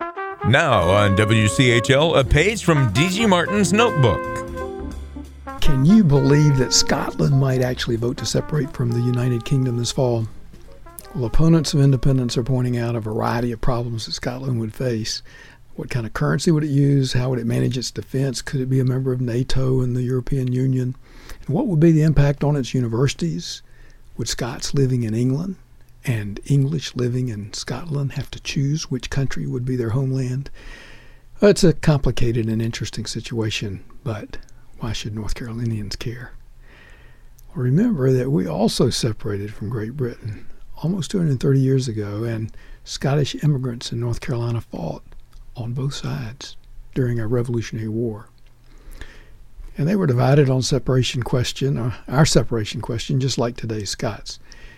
Now on WCHL, a page from D.G. Martin's notebook. Can you believe that Scotland might actually vote to separate from the United Kingdom this fall? Well, opponents of independence are pointing out a variety of problems that Scotland would face. What kind of currency would it use? How would it manage its defense? Could it be a member of NATO and the European Union? And what would be the impact on its universities? Would Scots living in England and English living in Scotland have to choose which country would be their homeland? Well, it's a complicated and interesting situation, but why should North Carolinians care? Well, remember that we also separated from Great Britain almost 230 years ago, and Scottish immigrants in North Carolina fought on both sides during our Revolutionary War. And they were divided on separation question, our separation question, just like today's Scots.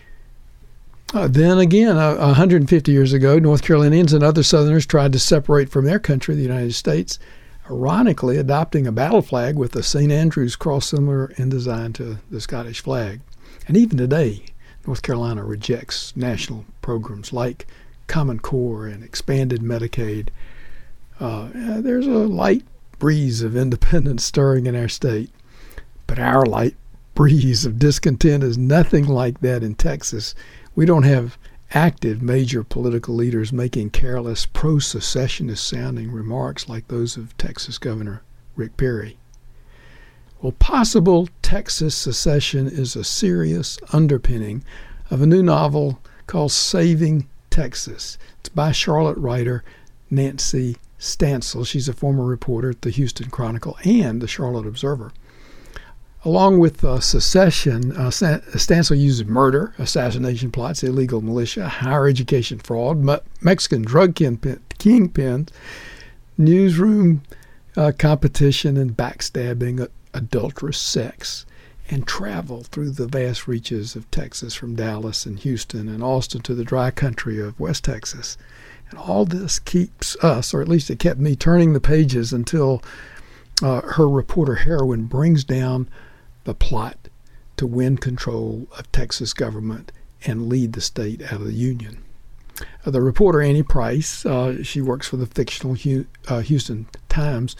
Then again, 150 years ago, North Carolinians and other Southerners tried to separate from their country, the United States, ironically adopting a battle flag with a St. Andrew's cross similar in design to the Scottish flag. And even today, North Carolina rejects national programs like Common Core and expanded Medicaid. There's a light breeze of independence stirring in our state, but our light breeze of discontent is nothing like that in Texas. We don't have active major political leaders making careless pro-secessionist sounding remarks like those of Texas Governor Rick Perry. Well, possible Texas secession is a serious underpinning of a new novel called Saving Texas. It's by Charlotte writer Nancy Stansel. She's a former reporter at the Houston Chronicle and the Charlotte Observer. Along with secession, Stansel uses murder, assassination plots, illegal militia, higher education fraud, Mexican drug kingpins, newsroom competition and backstabbing, adulterous sex, and travel through the vast reaches of Texas from Dallas and Houston and Austin to the dry country of West Texas. And all this keeps us, or at least it kept me, turning the pages until her reporter heroine brings down the plot to win control of Texas government and lead the state out of the Union. The reporter Annie Price, she works for the fictional Houston Times,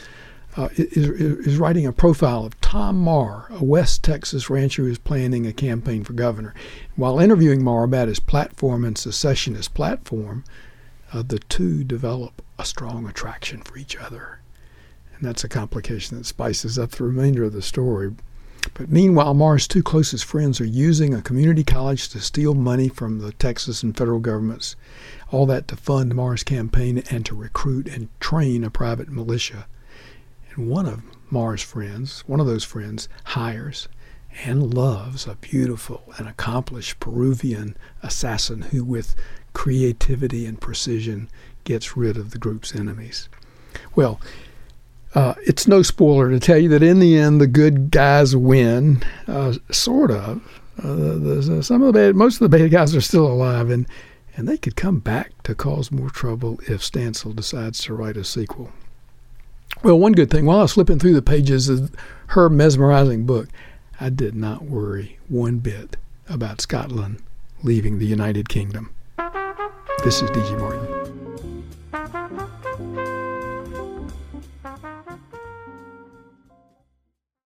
is writing a profile of Tom Marr, a West Texas rancher who is planning a campaign for governor. While interviewing Marr about his platform and secessionist platform, the two develop a strong attraction for each other. And that's a complication that spices up the remainder of the story. But meanwhile, Marr's two closest friends are using a community college to steal money from the Texas and federal governments, all that to fund Marr's campaign and to recruit and train a private militia. And one of Marr's friends, one of those friends, hires and loves a beautiful and accomplished Peruvian assassin who, with creativity and precision, gets rid of the group's enemies. Well, it's no spoiler to tell you that in the end, the good guys win, sort of. Most of the bad guys are still alive, and they could come back to cause more trouble if Stansel decides to write a sequel. Well, one good thing, while I was flipping through the pages of her mesmerizing book, I did not worry one bit about Scotland leaving the United Kingdom. This is D.G. Martin.